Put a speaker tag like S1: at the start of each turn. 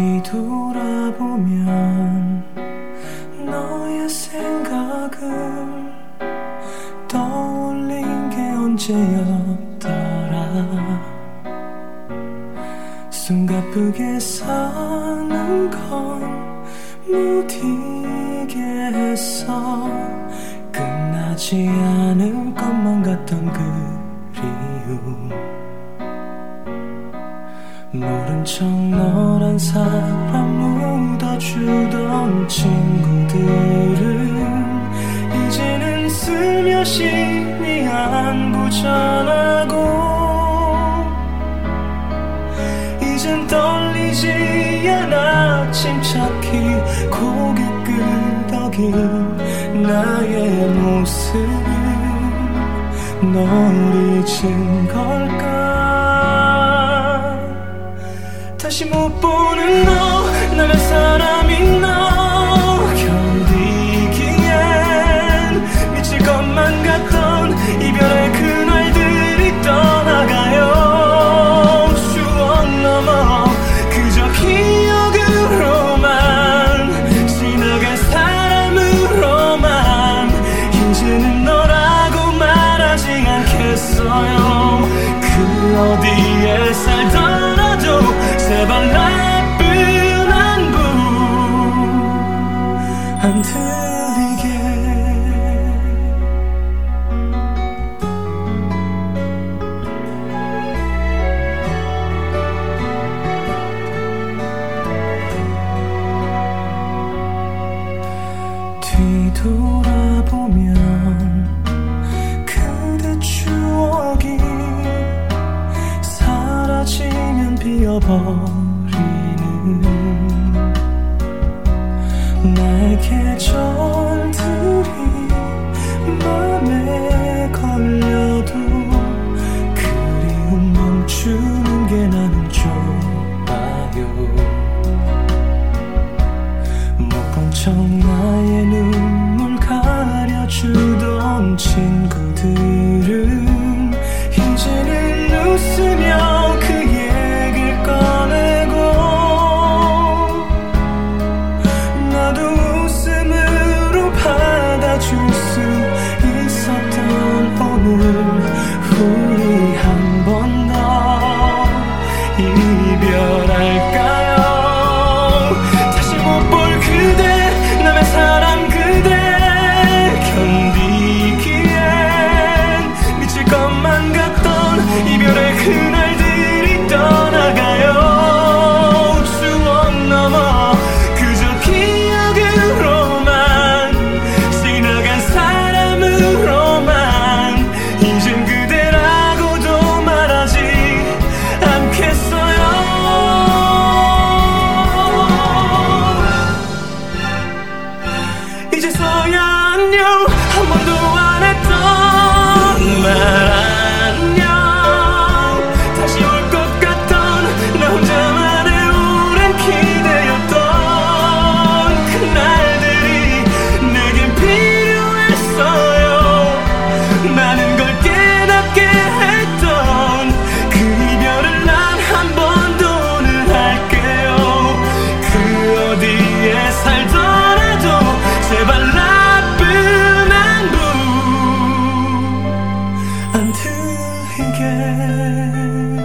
S1: 뒤돌아보면 너의 생각을 떠올린 게 언제였더라. 숨가쁘게 사는 건 무디게 했어. 끝나지 않을 것만 같던 그리움. 모른 척 너란 사람 묻어주던 친구들은 이제는 슬며시 네 안부 전하고, 이젠 떨리지 않아 침착히 고개 끄덕인 나의 모습을 널 잊은 걸까. 다시 못 보는 너, 남의 사람인 너 견디기엔 미칠 것만 같던 이별의 그날들이 떠나가요. 추억 넘어 그저 기억으로만, 지나간 사람으로만 이제는 너라고 말하지 않겠어요. 그 어디에 살더라도 제발 나쁜 안부 안 들리게. 뒤돌아보면 그대 추억이 사라지면 비어버리는 나의 계절들이 맘에 걸려도 그리움 멈추는 게 나는 좋아요. 못 본 척 나의 눈물 가려주던 친구들은 이제는 웃으며 그 얘기를 꺼내고, 나도 웃음으로 받아줄 수 있었던 오늘, 우리 한 번 더 이별할까요? 다시 못 볼 그대, 남의 사람 그대 견디기엔 미칠 것만 같던 이별의 그날들이 떠나가요. 추억 넘어 그저 기억으로만, 지나간 사람으로만 이젠 그대라고도 말하지 않겠어요. 이제서야 안녕 한 번도 안 했던 말 안녕. 다시 올 것 같던 나 혼자만의 오랜 기대였던 그날들이 내겐 필요했어요. 많은 걸 깨닫게 했던 그 이별을 난 한 번 더 오늘 할게요. 그 어디에 살더라도 제발 나쁜 안부 안 들리게.